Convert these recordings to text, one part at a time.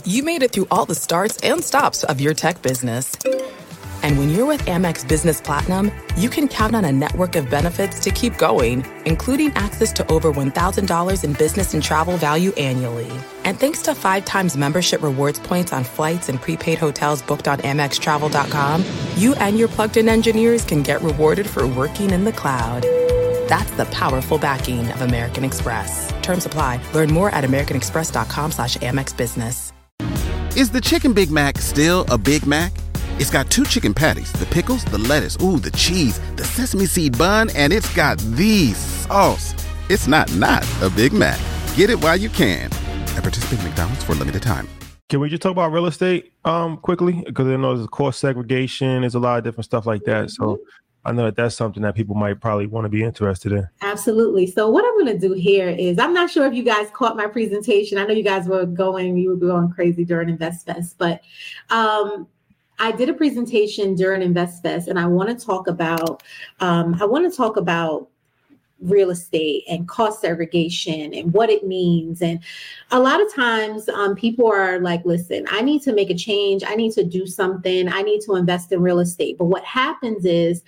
You made it through all the starts and stops of your tech business. And when you're with Amex Business Platinum, you can count on a network of benefits to keep going, including access to over $1,000 in business and travel value annually. And thanks to 5 times membership rewards points on flights and prepaid hotels booked on AmexTravel.com, you and your plugged-in engineers can get rewarded for working in the cloud. That's the powerful backing of American Express. Terms apply. Learn more at americanexpress.com/Amex Business. Is the Chicken Big Mac still a Big Mac? It's got 2 chicken patties, the pickles, the lettuce, ooh, the cheese, the sesame seed bun, and it's got the sauce. It's not a Big Mac. Get it while you can. At participating McDonald's for a limited time. Can we just talk about real estate quickly? Because I know there's cost segregation, there's a lot of different stuff like that. So I know that's something that people might probably want to be interested in. Absolutely. So what I'm going to do here is, I'm not sure if you guys caught my presentation. I know you guys were going crazy during InvestFest, but I did a presentation during InvestFest, and I want to talk about real estate and cost segregation and what it means. And a lot of times people are like, listen, I need to make a change. I need to do something. I need to invest in real estate. But what happens is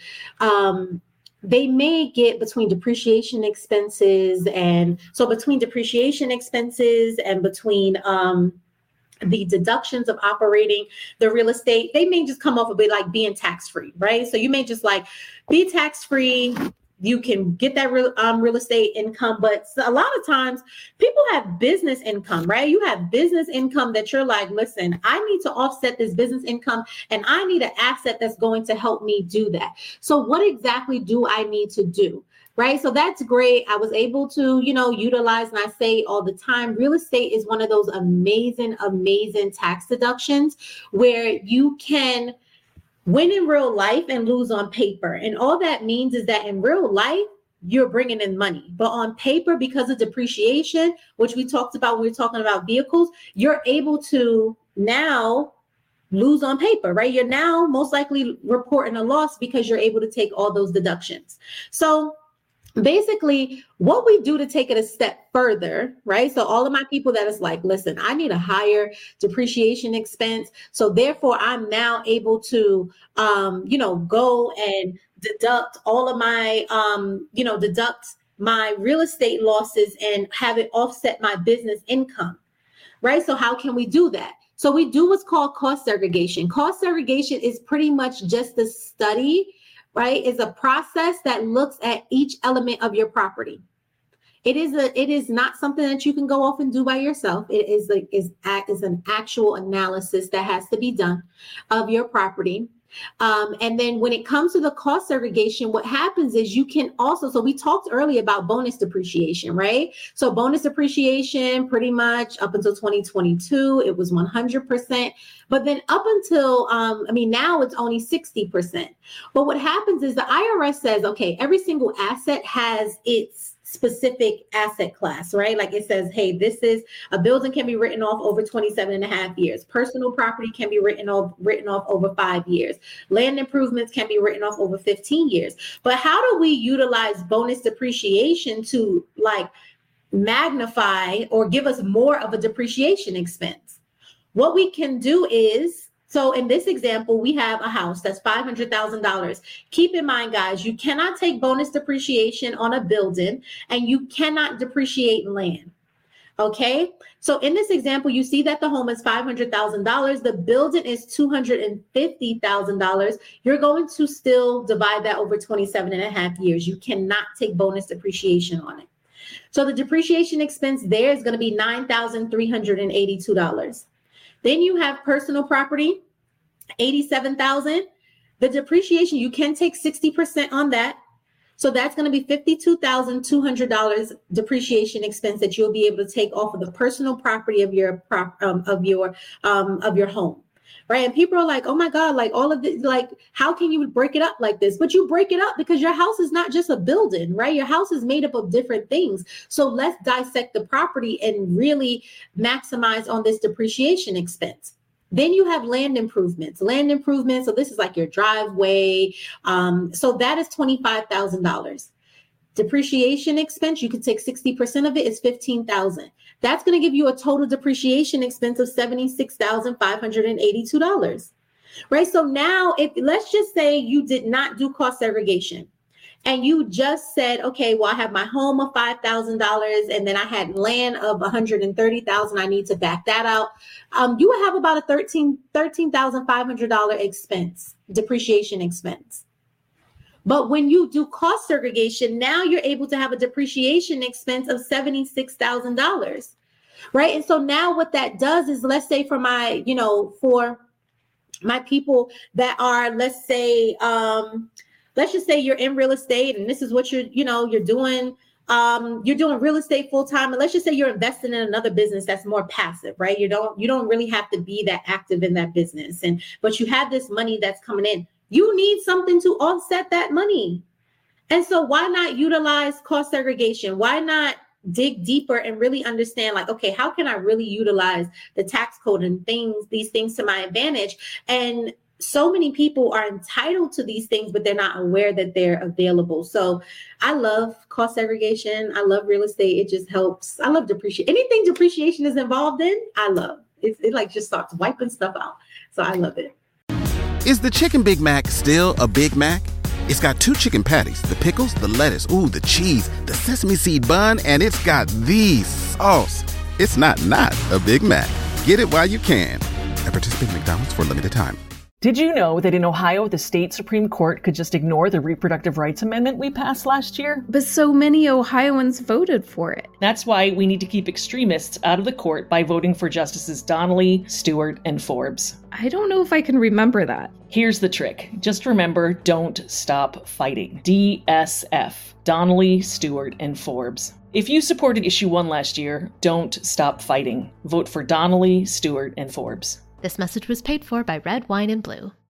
they may get between depreciation expenses. And so between depreciation expenses and between the deductions of operating the real estate, they may just come off a bit like being tax-free, right? So you may just like be tax-free. You can get that real estate income, but a lot of times people have business income, right? You have business income that you're like, listen, I need to offset this business income and I need an asset that's going to help me do that. So what exactly do I need to do? Right. So that's great. I was able to, utilize, and I say all the time, real estate is one of those amazing tax deductions where you can win in real life and lose on paper. And all that means is that in real life, you're bringing in money. But on paper, because of depreciation, which we talked about when we were talking about vehicles, you're able to now lose on paper, right? You're now most likely reporting a loss because you're able to take all those deductions. So basically, what we do to take it a step further, right? So all of my people that is like, listen, I need a higher depreciation expense. So therefore, I'm now able to, go and deduct all of my, deduct my real estate losses and have it offset my business income, right? So how can we do that? So we do what's called cost segregation. Cost segregation is pretty much just the study, right? Is a process that looks at each element of your property. It is not something that you can go off and do by yourself. It is an actual analysis that has to be done of your property. And then when it comes to the cost segregation, what happens is you can also, so we talked earlier about bonus depreciation, right? So bonus depreciation pretty much up until 2022, it was 100%. But then up until, now it's only 60%. But what happens is the IRS says, okay, every single asset has its specific asset class, right? Like it says, hey, this is a building can be written off over 27 and a half years. Personal property can be written off over 5 years. Land improvements can be written off over 15 years. But how do we utilize bonus depreciation to like magnify or give us more of a depreciation expense? What we can do is, so in this example, we have a house that's $500,000. Keep in mind, guys, you cannot take bonus depreciation on a building and you cannot depreciate land. Okay. So in this example, you see that the home is $500,000. The building is $250,000. You're going to still divide that over 27 and a half years. You cannot take bonus depreciation on it. So the depreciation expense there is going to be $9,382. Then you have personal property, $87,000. The depreciation, you can take 60% on that. So that's going to be $52,200 depreciation expense that you'll be able to take off of the personal property of your home. Right. And people are like, oh, my God, like all of this, like, how can you break it up like this? But you break it up because your house is not just a building, right? Your house is made up of different things. So let's dissect the property and really maximize on this depreciation expense. Then you have land improvements. So this is like your driveway. So that is $25,000. Depreciation expense, you can take 60% of it is $15,000. That's going to give you a total depreciation expense of $76,582, right? So now let's just say you did not do cost segregation and you just said, okay, well, I have my home of $5,000 and then I had land of $130,000. I need to back that out. You would have about a $13,500 expense, depreciation expense. But when you do cost segregation, now you're able to have a depreciation expense of $76,000, right? And so now what that does is, let's say for my people that are, let's just say you're in real estate and this is what you're doing real estate full time. And let's just say you're investing in another business that's more passive, right? You don't really have to be that active in that business. But you have this money that's coming in. You need something to offset that money. And so why not utilize cost segregation? Why not dig deeper and really understand, like, okay, how can I really utilize the tax code and these things to my advantage? And so many people are entitled to these things, but they're not aware that they're available. So I love cost segregation. I love real estate. It just helps. I love depreciation. Anything depreciation is involved in, I love. It like just starts wiping stuff out. So I love it. Is the Chicken Big Mac still a Big Mac? It's got 2 chicken patties, the pickles, the lettuce, ooh, the cheese, the sesame seed bun, and it's got the sauce. It's not a Big Mac. Get it while you can. At participating McDonald's for a limited time. Did you know that in Ohio, the state Supreme Court could just ignore the reproductive rights amendment we passed last year? But so many Ohioans voted for it. That's why we need to keep extremists out of the court by voting for Justices Donnelly, Stewart, and Forbes. I don't know if I can remember that. Here's the trick. Just remember, don't stop fighting. DSF. Donnelly, Stewart, and Forbes. If you supported Issue 1 last year, don't stop fighting. Vote for Donnelly, Stewart, and Forbes. This message was paid for by Red Wine and Blue.